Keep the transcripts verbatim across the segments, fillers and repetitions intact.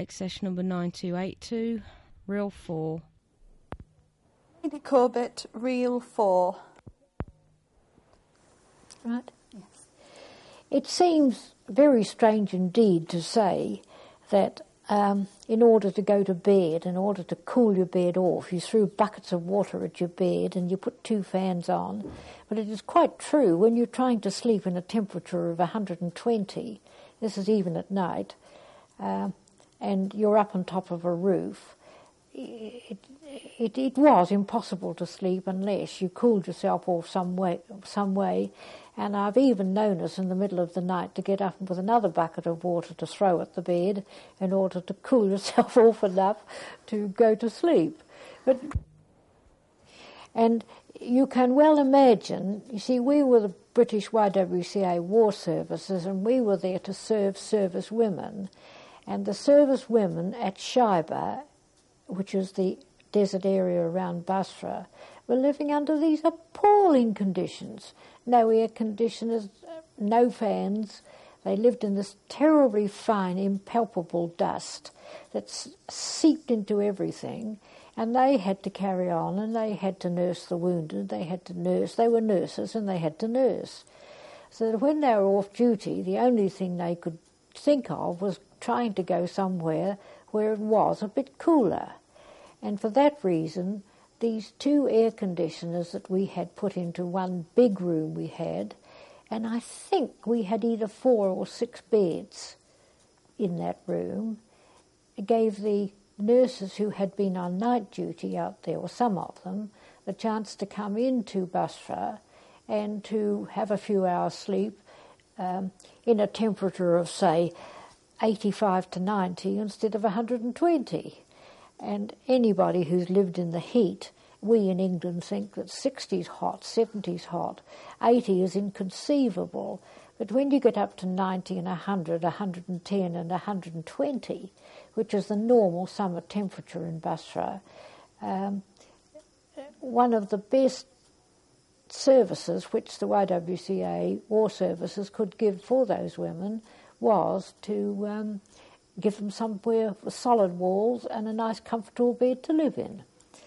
Accession number nine two eight two, reel four. Lady Corbett, reel four. Right? Yes. It seems very strange indeed to say that um, in order to go to bed, in order to cool your bed off, you threw buckets of water at your bed and you put two fans on. But it is quite true when you're trying to sleep in a temperature of one hundred twenty, this is even at night, uh, and you're up on top of a roof, it, it, it was impossible to sleep unless you cooled yourself off some way, some way. And I've even known us in the middle of the night to get up with another bucket of water to throw at the bed in order to cool yourself off enough to go to sleep. But, and you can well imagine, you see, we were the British Y W C A War Services, and we were there to serve service women. And the service women at Shaiba, which is the desert area around Basra, were living under these appalling conditions. No air conditioners, no fans. They lived in this terribly fine, impalpable dust that seeped into everything, and they had to carry on, and they had to nurse the wounded, they had to nurse, they were nurses, and they had to nurse. So that when they were off duty, the only thing they could think of was trying to go somewhere where it was a bit cooler. And for that reason, these two air conditioners that we had put into one big room we had, and I think we had either four or six beds in that room, gave the nurses who had been on night duty out there, or some of them, the chance to come into Basra and to have a few hours sleep um, in a temperature of, say, eighty-five to ninety instead of one hundred twenty. And anybody who's lived in the heat, we in England think that sixty's hot, seventy's hot, eighty is inconceivable. But when you get up to ninety and one hundred, one hundred ten and one hundred twenty, which is the normal summer temperature in Basra, um, one of the best services which the Y W C A War Services could give for those women was to um, give them somewhere with solid walls and a nice comfortable bed to live in.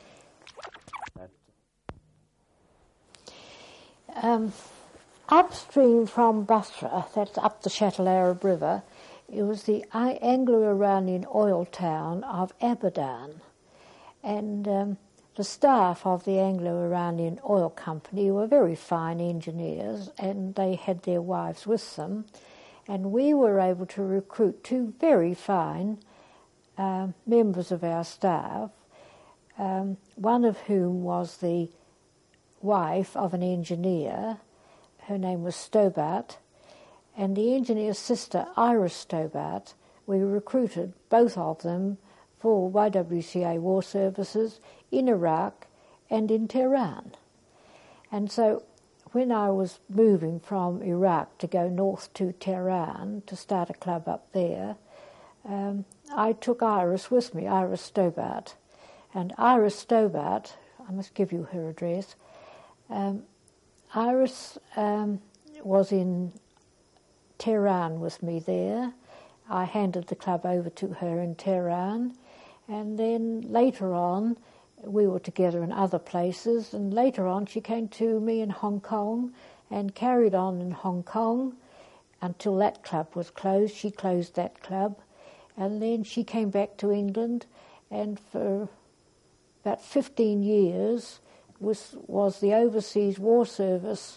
Um, upstream from Basra, that's up the Shatt al-Arab River, it was the Anglo-Iranian oil town of Abadan. And um, the staff of the Anglo-Iranian oil company were very fine engineers, and they had their wives with them. And we were able to recruit two very fine uh, members of our staff, um, one of whom was the wife of an engineer. Her name was Stobart, and the engineer's sister, Iris Stobart. We recruited both of them for Y W C A War Services in Iraq and in Tehran. And so when I was moving from Iraq to go north to Tehran to start a club up there, um, I took Iris with me, Iris Stobart. And Iris Stobart, I must give you her address, um, Iris um, was in Tehran with me there. I handed the club over to her in Tehran, and then later on we were together in other places, and later on she came to me in Hong Kong and carried on in Hong Kong until that club was closed. She closed that club, and then she came back to England, and for about fifteen years was, was the Overseas War Service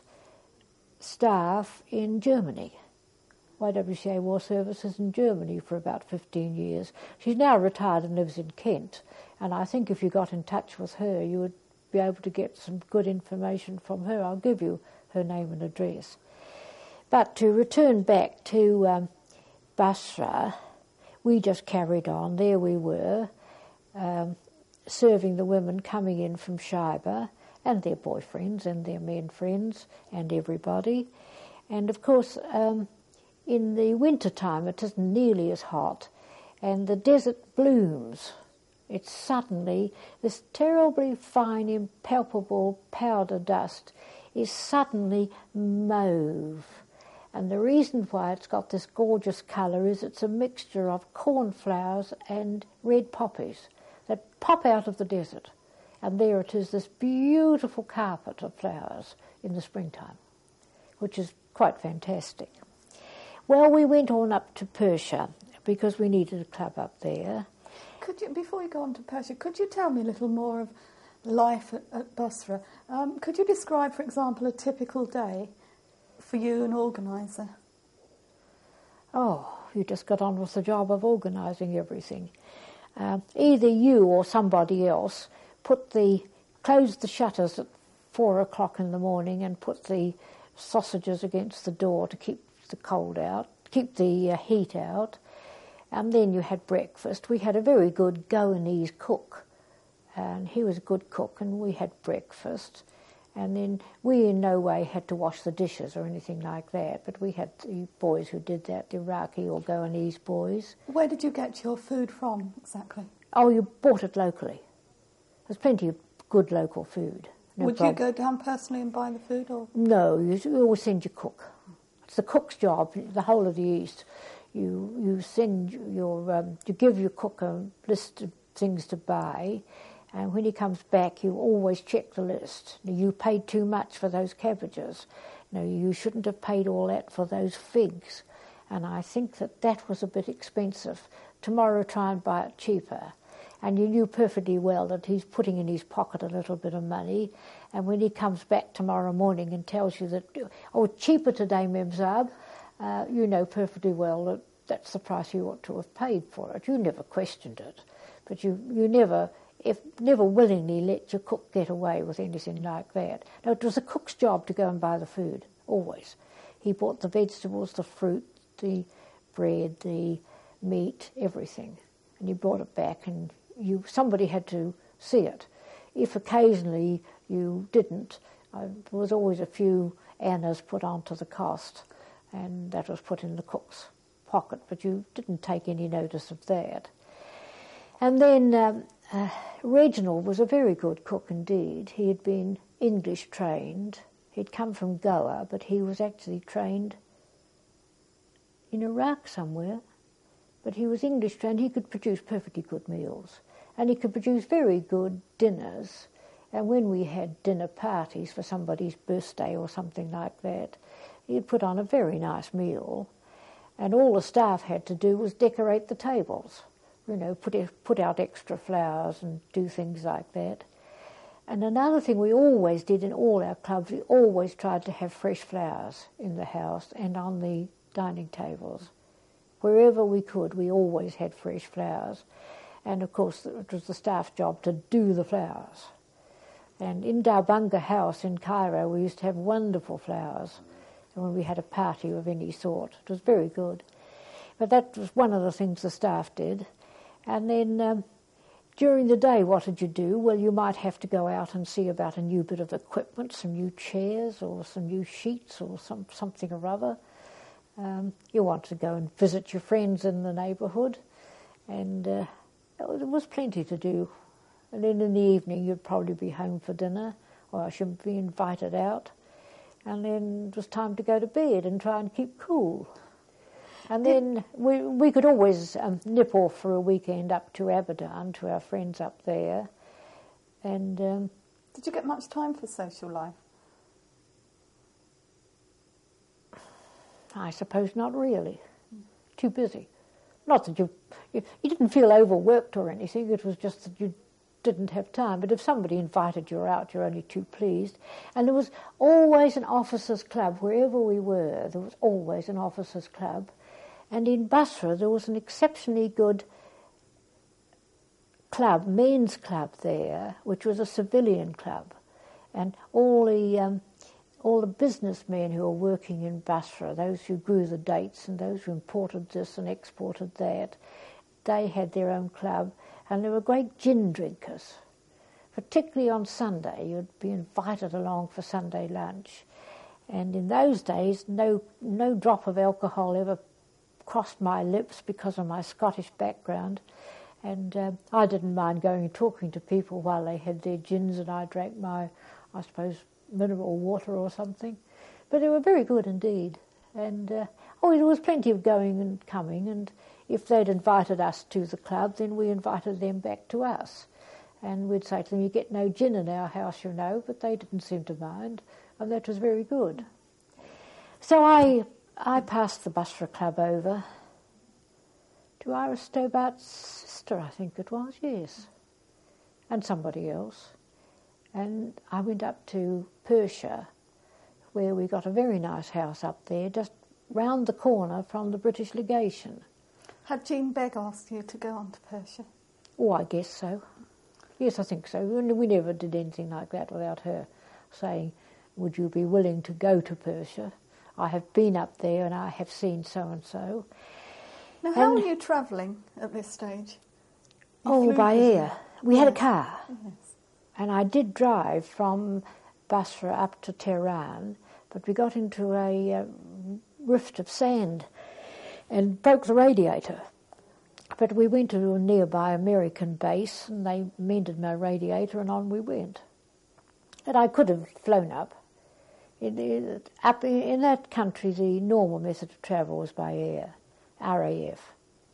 staff in Germany. Y W C A War Services in Germany for about fifteen years. She's now retired and lives in Kent, and I think if you got in touch with her, you would be able to get some good information from her. I'll give you her name and address. But to return back to um, Basra, we just carried on. There we were, um, serving the women coming in from Shaiba, and their boyfriends and their men friends and everybody. And of course, um, in the winter time it isn't nearly as hot, and the desert blooms. It's suddenly, this terribly fine, impalpable powder dust is suddenly mauve, And the reason why it's got this gorgeous colour is it's a mixture of cornflowers and red poppies that pop out of the desert. And there it is, this beautiful carpet of flowers in the springtime, which is quite fantastic. Well, we went on up to Persia because we needed a club up there. Could you, before you go on to Persia, could you tell me a little more of life at, at Basra? Um, could you describe, for example, a typical day for you, an organiser? Oh, you just got on with the job of organising everything. Uh, either you or somebody else put the closed the shutters at four o'clock in the morning and put the sausages against the door to keep the cold out, keep the uh, heat out, and then you had breakfast. We had a very good Goanese cook, and he was a good cook, and we had breakfast. And then we in no way had to wash the dishes or anything like that, but we had the boys who did that, the Iraqi or Goanese boys. Where did you get your food from, exactly? Oh, you bought it locally. There's plenty of good local food. No Would prob- you go down personally and buy the food? Or No, you, you always send your cook. It's the cook's job, the whole of the East. You you send your, um, you give your cook a list of things to buy, and when he comes back, you always check the list. You paid too much for those cabbages. No, you shouldn't have paid all that for those figs. And I think that that was a bit expensive. Tomorrow try and buy it cheaper. And you knew perfectly well that he's putting in his pocket a little bit of money, and when he comes back tomorrow morning and tells you that, oh, cheaper today, Mem Saab, uh, you know perfectly well that that's the price you ought to have paid for it. You never questioned it, but you, you never... if never willingly let your cook get away with anything like that. No, it was the cook's job to go and buy the food, always. He bought the vegetables, the fruit, the bread, the meat, everything. And he brought it back, and you somebody had to see it. If occasionally you didn't, uh, there was always a few annas put onto the cost, and that was put in the cook's pocket, but you didn't take any notice of that. And then... Um, Uh, Reginald was a very good cook indeed. He had been English trained. He'd come from Goa, but he was actually trained in Iraq somewhere. But he was English trained. He could produce perfectly good meals. And he could produce very good dinners. And when we had dinner parties for somebody's birthday or something like that, he'd put on a very nice meal. And all the staff had to do was decorate the tables. You know, put it, put out extra flowers and do things like that. And another thing we always did in all our clubs, we always tried to have fresh flowers in the house and on the dining tables. Wherever we could, we always had fresh flowers. And of course, it was the staff job to do the flowers. And in Darbunga House in Cairo, we used to have wonderful flowers. And when we had a party of any sort, it was very good. But that was one of the things the staff did. And then um, during the day, what did you do? Well, you might have to go out and see about a new bit of equipment, some new chairs or some new sheets or some something or other. Um, you want to go and visit your friends in the neighbourhood, and uh, there was plenty to do. And then in the evening, you'd probably be home for dinner, or I should be invited out. And then it was time to go to bed and try and keep cool. And then we we could always um, nip off for a weekend up to Abadan, to our friends up there. And um, did you get much time for social life? I suppose not really. Too busy. Not that you, you you didn't feel overworked or anything. It was just that you didn't have time. But if somebody invited you out, you're only too pleased. And there was always an officers' club wherever we were. There was always an officers' club. And in Basra, there was an exceptionally good club, men's club there, which was a civilian club. And all the um, all the businessmen who were working in Basra, those who grew the dates and those who imported this and exported that, they had their own club. And they were great gin drinkers. Particularly on Sunday, you'd be invited along for Sunday lunch. And in those days, no no drop of alcohol ever crossed my lips because of my Scottish background, and uh, I didn't mind going and talking to people while they had their gins and I drank my, I suppose, mineral water or something. But they were very good indeed, And, uh, oh, there was plenty of going and coming, and if they'd invited us to the club, then we invited them back to us. And we'd say to them, you get no gin in our house, you know, but they didn't seem to mind, and that was very good. So I I passed the Busra Club over to Iris Stobart's sister, I think it was, yes, and somebody else. And I went up to Persia, where we got a very nice house up there, just round the corner from the British legation. Had Jean Begg asked you to go on to Persia? Oh, I guess so. Yes, I think so. We never did anything like that without her saying, would you be willing to go to Persia? I have been up there and I have seen so-and-so. Now, how and, were you travelling at this stage? You oh, by air. We yes. had a car. Yes. And I did drive from Basra up to Tehran, but we got into a uh, rift of sand and broke the radiator. But we went to a nearby American base and they mended my radiator and on we went. And I could have flown up. In, in, up in that country, the normal method of travel was by air, R A F.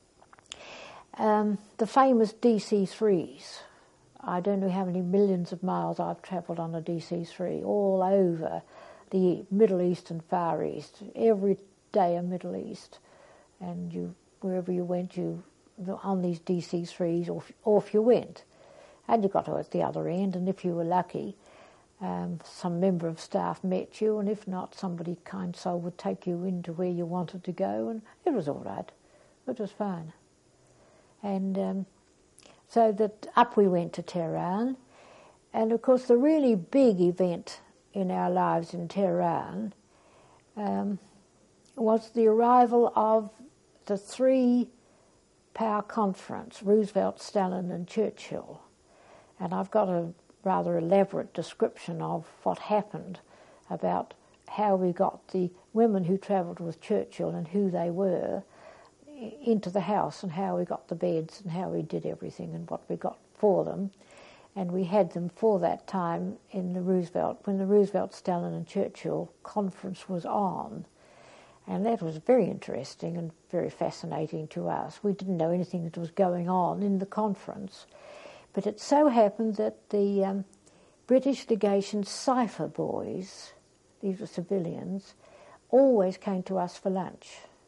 Um, the famous D C threes, I don't know how many millions of miles I've travelled on a D C three, all over the Middle East and Far East, every day a Middle East. And you, wherever you went, you on these D C threes, off, off you went. And you got to at the other end, and if you were lucky, Um, some member of staff met you, and if not, somebody kind soul would take you into where you wanted to go, and it was all right. It was fine. And um, so that up we went to Tehran, and of course the really big event in our lives in Tehran um, was the arrival of the three-power conference, Roosevelt, Stalin and Churchill. And I've got a rather elaborate description of what happened about how we got the women who travelled with Churchill and who they were into the house, and how we got the beds and how we did everything and what we got for them. And we had them for that time in the Roosevelt, when the Roosevelt, Stalin and Churchill conference was on. And that was very interesting and very fascinating to us. We didn't know anything that was going on in the conference. But it so happened that the um, British legation cipher boys, these were civilians, always came to us for lunch.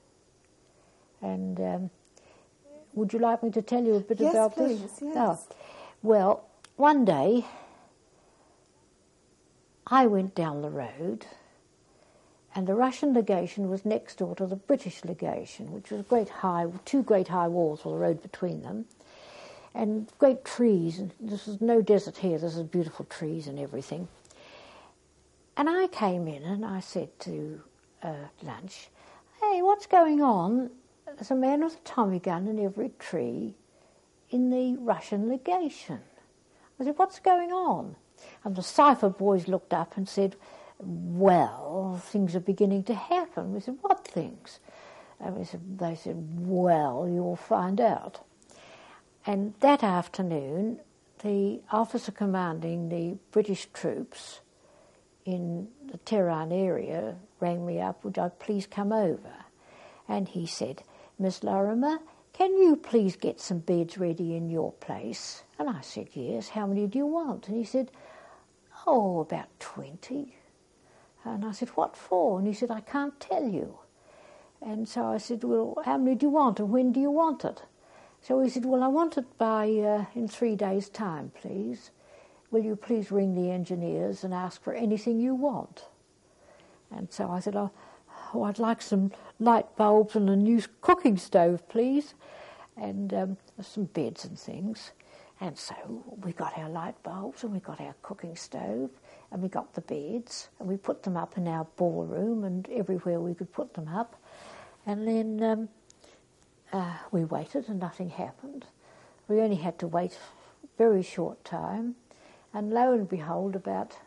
And um, would you like me to tell you a bit yes, about please, this? Yes, oh. Well, one day I went down the road, and the Russian legation was next door to the British legation, which was great high, two great high walls with a road between them. And great trees, and this is no desert here, this is beautiful trees and everything. And I came in and I said to uh, lunch, hey, what's going on? There's a man with a Tommy gun in every tree in the Russian legation. I said, what's going on? And the cipher boys looked up and said, well, things are beginning to happen. We said, what things? And we said, they said, well, you'll find out. And that afternoon, the officer commanding the British troops in the Tehran area rang me up, would I please come over? And he said, Miss Lorimer, can you please get some beds ready in your place? And I said, yes, how many do you want? And he said, oh, about twenty. And I said, what for? And he said, I can't tell you. And so I said, well, how many do you want and when do you want it? So he said, well, I want it by, uh, in three days' time, please. Will you please ring the engineers and ask for anything you want? And so I said, oh, oh I'd like some light bulbs and a new cooking stove, please, and um, some beds and things. And so we got our light bulbs and we got our cooking stove and we got the beds and we put them up in our ballroom and everywhere we could put them up. And then um, uh, we waited and nothing happened. We only had to wait a very short time. And lo and behold, about,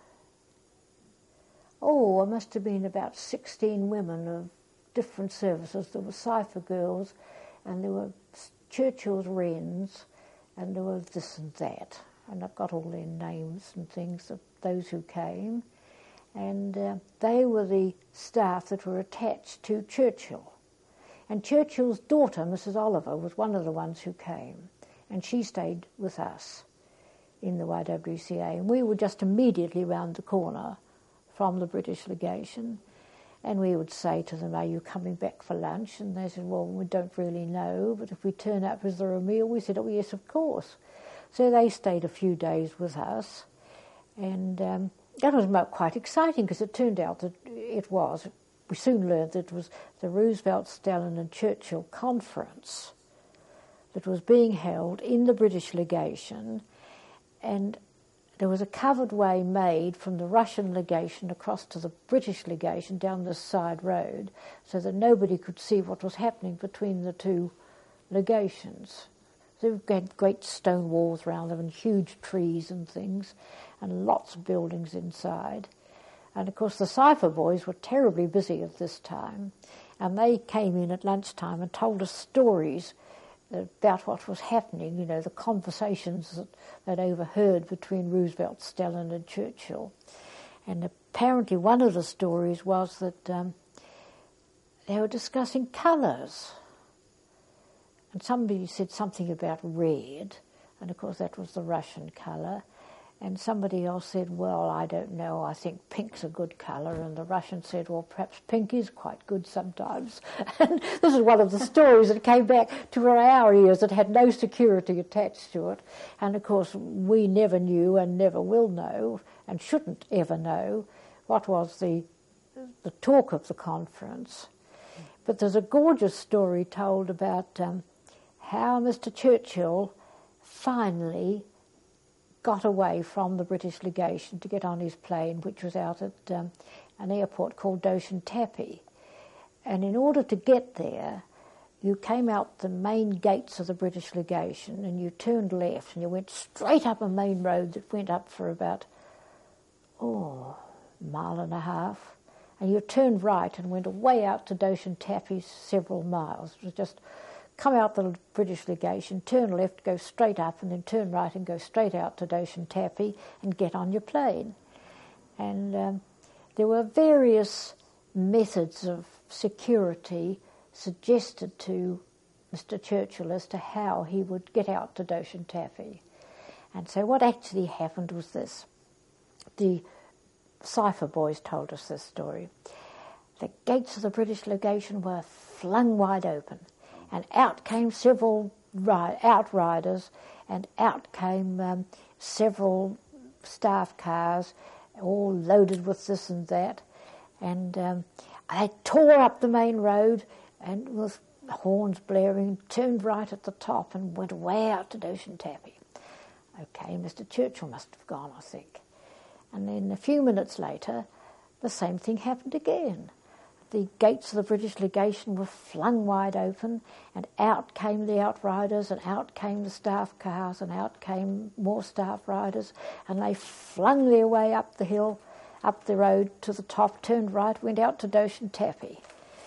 oh, it must have been about sixteen women of different services. There were cipher girls and there were Churchill's wrens and there was this and that. And I've got all their names and things of those who came. and uh, they were the staff that were attached to Churchill. And Churchill's daughter, Missus Oliver, was one of the ones who came, and she stayed with us in the Y W C A. And we were just immediately round the corner from the British legation, and we would say to them, "Are you coming back for lunch?" And they said, "Well, we don't really know, but if we turn up, is there a meal?" We said, "Oh, yes, of course." So they stayed a few days with us, and um, that was quite exciting, because it turned out that it was, we soon learned that it was the Roosevelt, Stalin and Churchill conference that was being held in the British legation, and there was a covered way made from the Russian legation across to the British legation down this side road, so that nobody could see what was happening between the two legations. They had great stone walls around them and huge trees and things, and lots of buildings inside. And of course the cipher boys were terribly busy at this time, and they came in at lunchtime and told us stories about what was happening, you know, the conversations that they'd overheard between Roosevelt, Stalin and Churchill. And apparently one of the stories was that um, they were discussing colours. And somebody said something about red, and of course that was the Russian colour. And somebody else said, "Well, I don't know, I think pink's a good colour." And the Russian said, "Well, perhaps pink is quite good sometimes." And this is one of the stories that came back to our ears that had no security attached to it. And of course we never knew and never will know, and shouldn't ever know, what was the, the talk of the conference. But there's a gorgeous story told about um, how Mister Churchill finally got away from the British legation to get on his plane, which was out at um, an airport called Doshan Tapi. And in order to get there, you came out the main gates of the British legation and you turned left and you went straight up a main road that went up for about, oh, a mile and a half. And you turned right and went away out to Doshan Tapi several miles. It was just come out the British legation, turn left, go straight up, and then turn right and go straight out to Doshan Tapi and get on your plane. And um, there were various methods of security suggested to Mister Churchill as to how he would get out to Doshan Tapi. And so what actually happened was this. The cipher boys told us this story. The gates of the British legation were flung wide open, and out came several ri- outriders, and out came um, several staff cars, all loaded with this and that. And um, they tore up the main road, and with horns blaring, turned right at the top and went way out to Doshan Tapi. Okay, Mister Churchill must have gone, I think. And then a few minutes later, the same thing happened again. The gates of the British legation were flung wide open, and out came the outriders, and out came the staff cars, and out came more staff riders, and they flung their way up the hill, up the road to the top, turned right, went out to Doshan Tapi.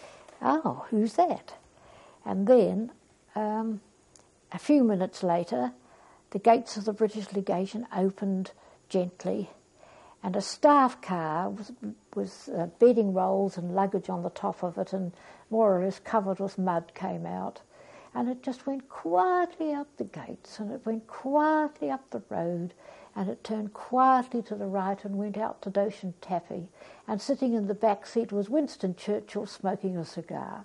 Oh, who's that? And then, um, a few minutes later, the gates of the British legation opened gently, and a staff car with, with uh, bedding rolls and luggage on the top of it and more or less covered with mud came out. And it just went quietly up the gates, and it went quietly up the road, and it turned quietly to the right and went out to Doshan Tapi. And sitting in the back seat was Winston Churchill smoking a cigar.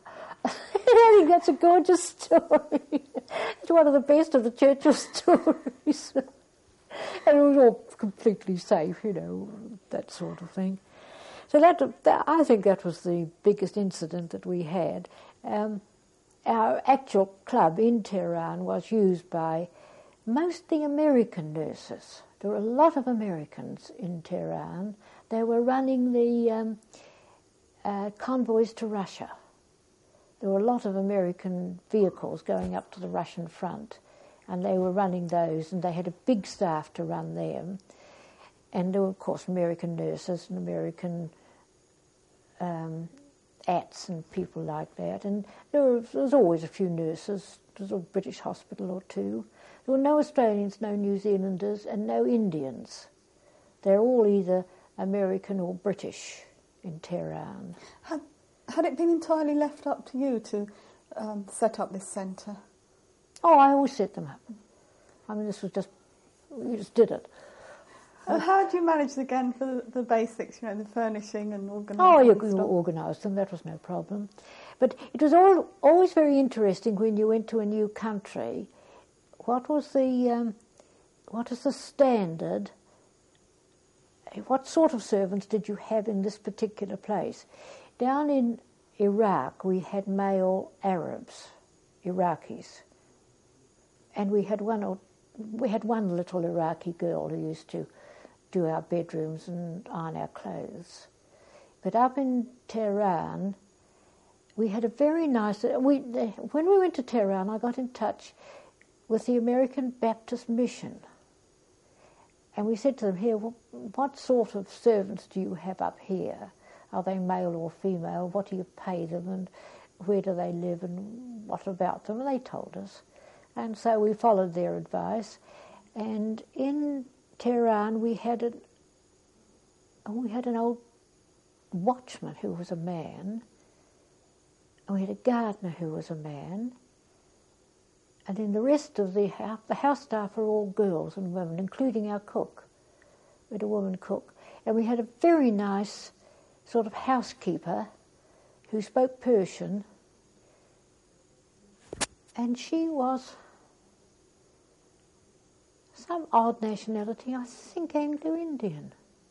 I think that's a gorgeous story. It's one of the best of the Churchill stories. And it was all completely safe, you know, that sort of thing. So that, that I think that was the biggest incident that we had. Um, our actual club in Tehran was used by mostly American nurses. There were a lot of Americans in Tehran. They were running the um, uh, convoys to Russia. There were a lot of American vehicles going up to the Russian front, and they were running those, and they had a big staff to run them. And there were, of course, American nurses and American um, ats and people like that. And there was, there was always a few nurses. There was a British hospital or two. There were no Australians, no New Zealanders, and no Indians. They're all either American or British in Tehran. Had, had it been entirely left up to you to um, set up this centre? Oh, I always set them up. I mean, this was just, we just did it. And how did you manage again for the, the basics, you know, the furnishing and organising? Oh, you could organise them, that was no problem. But it was all, always very interesting when you went to a new country. What was the, um, what is the standard? What sort of servants did you have in this particular place? Down in Iraq, we had male Arabs, Iraqis, and we had one or we had one little Iraqi girl who used to do our bedrooms and iron our clothes. But up in Tehran, we had a very nice... We, when we went to Tehran, I got in touch with the American Baptist Mission. And we said to them, here, what sort of servants do you have up here? Are they male or female? What do you pay them? And where do they live? And what about them? And they told us. And so we followed their advice. And in Tehran, we had an, we had an old watchman who was a man. And we had a gardener who was a man. And then the rest of the house, the house staff are all girls and women, including our cook. We had a woman cook. And we had a very nice sort of housekeeper who spoke Persian. And she was some odd nationality, I think Anglo-Indian.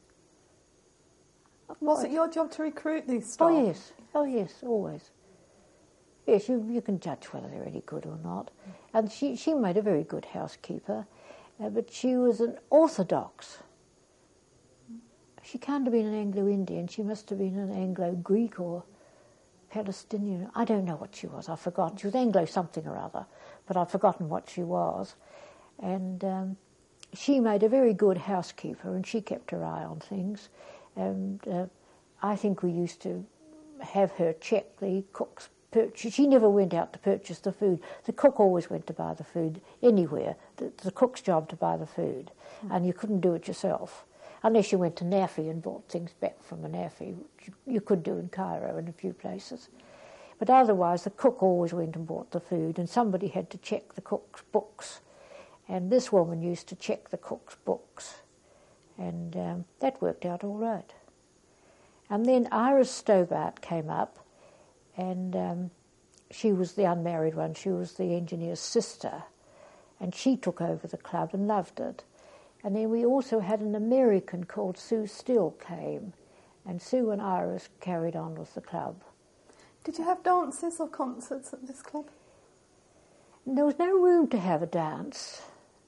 Was it your job to recruit these staff? Oh, yes. Oh, yes, always. Yes, you, you can judge whether they're any good or not. And she, she made a very good housekeeper, uh, but she was an Orthodox. She can't have been an Anglo-Indian. She must have been an Anglo-Greek or Palestinian. I don't know what she was. I've forgotten. She was Anglo-something or other, but I've forgotten what she was. And um, she made a very good housekeeper, and she kept her eye on things. And uh, I think we used to have her check the cook's purchase. She never went out to purchase the food. The cook always went to buy the food anywhere. It's the cook's job to buy the food, mm. and you couldn't do it yourself. Unless you went to Nafi and bought things back from a Nafi, which you could do in Cairo and a few places. But otherwise, the cook always went and bought the food, and somebody had to check the cook's books. And this woman used to check the cook's books, and um, that worked out all right. And then Iris Stobart came up, and um, she was the unmarried one. She was the engineer's sister, and she took over the club and loved it. And then we also had an American called Sue Still came, and Sue and Iris carried on with the club. Did you have dances or concerts at this club? There was no room to have a dance.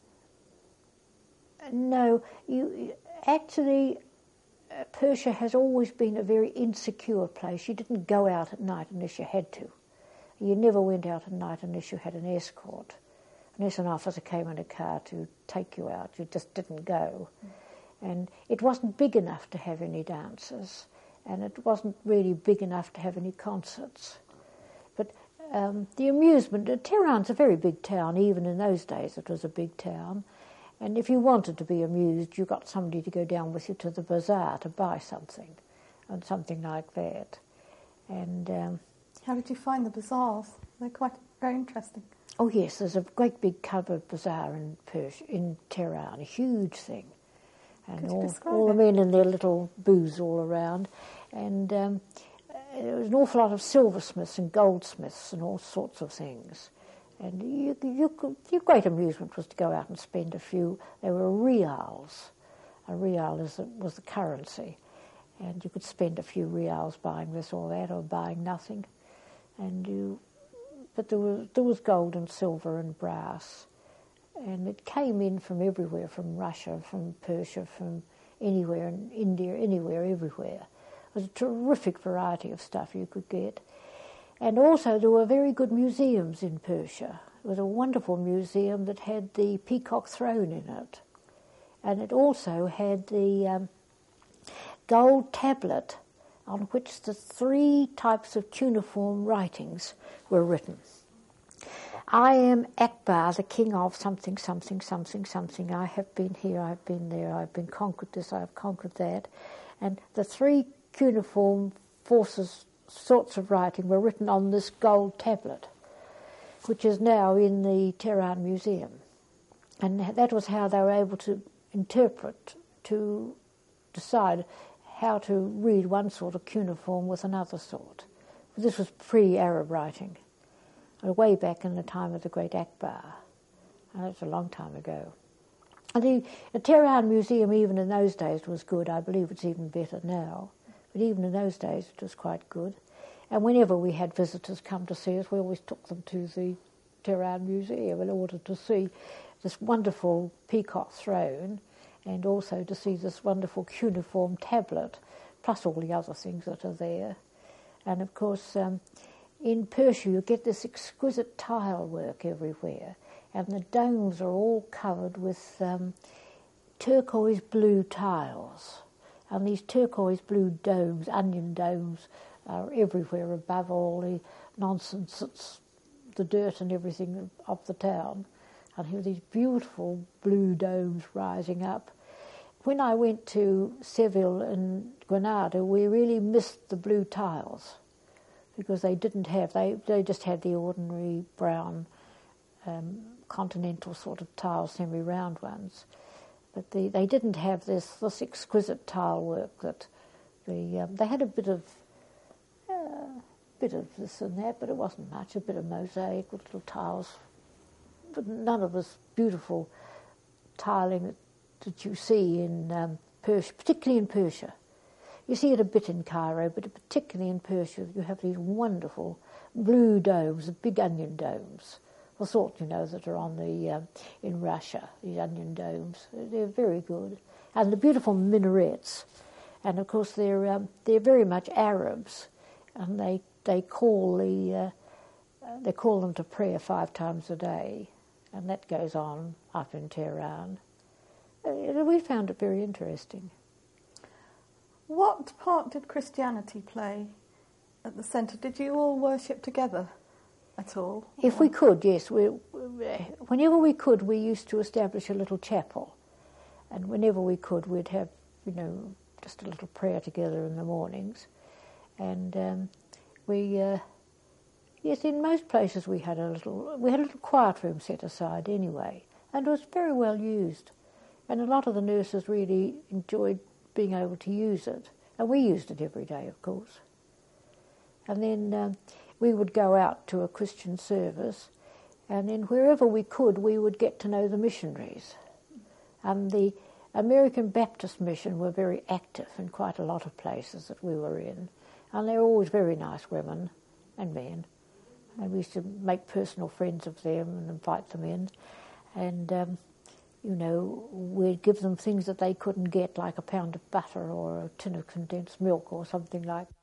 No, you actually, uh, Persia has always been a very insecure place. You didn't go out at night unless you had to. You never went out at night unless you had an escort. Unless an officer came in a car to take you out, you just didn't go. Mm. And it wasn't big enough to have any dances, and it wasn't really big enough to have any concerts. But um, the amusement, uh, Tehran's a very big town. Even in those days it was a big town. And if you wanted to be amused, you got somebody to go down with you to the bazaar to buy something, and something like that. And um, how did you find the bazaars? They're quite very interesting. Oh yes, there's a great big covered bazaar in Persia, in Tehran, a huge thing, and Could you all, describe all the it? men in their little booths all around, and um, there was an awful lot of silversmiths and goldsmiths and all sorts of things. And you, you could, your great amusement was to go out and spend a few. There were reals. A real is, was the currency, and you could spend a few reals buying this or that, or buying nothing. And you, but there was there was gold and silver and brass, and it came in from everywhere, from Russia, from Persia, from anywhere, in India, anywhere, everywhere. It was a terrific variety of stuff you could get. And also there were very good museums in Persia. There was a wonderful museum that had the Peacock Throne in it. And it also had the um, gold tablet on which the three types of cuneiform writings were written. I am Akbar, the king of something, something, something, something. I have been here, I have been there, I have been conquered this, I have conquered that. And the three cuneiform forces sorts of writing were written on this gold tablet, which is now in the Tehran Museum. And that was how they were able to interpret, to decide how to read one sort of cuneiform with another sort. This was pre-Arab writing, way back in the time of the great Akbar. And that's a long time ago. And the, the Tehran Museum, even in those days, was good. I believe it's even better now. But even in those days, it was quite good. And whenever we had visitors come to see us, we always took them to the Tehran Museum in order to see this wonderful peacock throne and also to see this wonderful cuneiform tablet, plus all the other things that are there. And of course, um, in Persia you get this exquisite tile work everywhere, and the domes are all covered with um, turquoise blue tiles. And these turquoise blue domes, onion domes, are everywhere above all the nonsense that's the dirt and everything of the town. And here are these beautiful blue domes rising up. When I went to Seville and Granada, we really missed the blue tiles because they didn't have, they, they just had the ordinary brown um, continental sort of tiles, semi-round ones. But the, they didn't have this, this exquisite tile work that the, um, they had a bit of, uh, bit of this and that, but it wasn't much, a bit of mosaic with little tiles, but none of this beautiful tiling that, that you see in um, Persia, particularly in Persia. You see it a bit in Cairo, but particularly in Persia, you have these wonderful blue domes, the big onion domes, the sort, you know, that are on the um, in Russia, these onion domes. They're very good. And the beautiful minarets. And, of course, they're um, they're very much Arabs, and they they call the uh, they call them to prayer five times a day, and that goes on up in Tehran. Uh, we found it very interesting. What part did Christianity play at the centre? Did you all worship together at all? If or? we could, yes. We, whenever we could, we used to establish a little chapel, and whenever we could, we'd have, you know, just a little prayer together in the mornings, and um, we. Uh, Yes, in most places we had a little we had a little quiet room set aside anyway, and it was very well used. And a lot of the nurses really enjoyed being able to use it, and we used it every day, of course. And then um, we would go out to a Christian service, and then wherever we could, we would get to know the missionaries. And the American Baptist Mission were very active in quite a lot of places that we were in, and they were always very nice women and men. And we used to make personal friends of them and invite them in. And, um, you know, we'd give them things that they couldn't get, like a pound of butter or a tin of condensed milk or something like that.